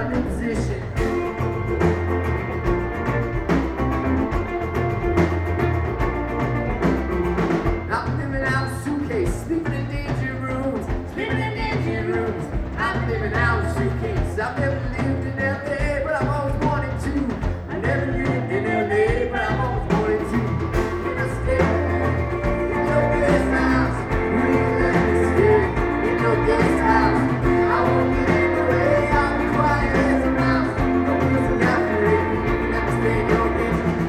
not in a position. I'm living out of a suitcase, sleeping in dingy rooms, sleeping in dingy rooms. I'm living out of a suitcase. I've never lived in LA, but I've always wanted to. I never lived in LA, but I've always wanted to. In a state, in your guest house, will you let me stay in your guest house? I won't get in the way, I'll be quiet as a mouse. No music after it, let me stay in your guest house.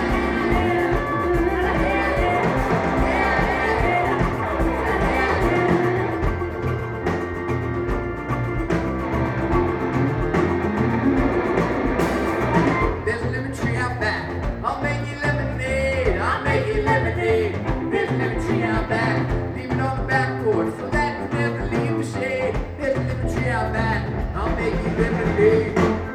There's a lemon tree out back. I'll make you lemonade. I'll make you lemonade. There's a lemon tree out back. Leave it on the back porch so that you never leave the shade. There's a lemon tree out back. I'll make you lemonade.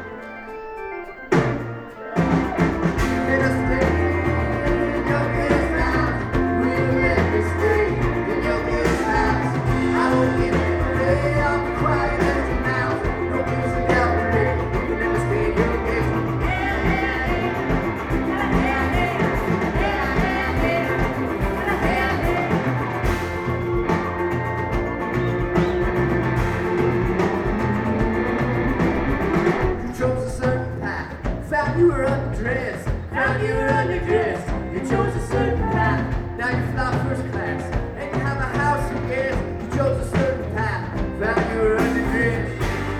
Let us stay in your guest house. Will you let me stay in your guest house? I won't get in the way. I'll be quiet as a mouse. No music out the way. You can never stay in your guest house. You chose a certain path, found you were underdressed, found you were underdressed. You chose a certain path, now you fly first class, and you have a house you guess. You chose a certain path, found you were underdressed.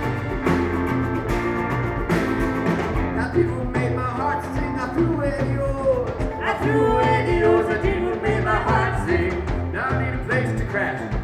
Now people made my heart sing, I threw away the oars, I threw away the oars. I did what made my heart sing. Now I need a place to crash.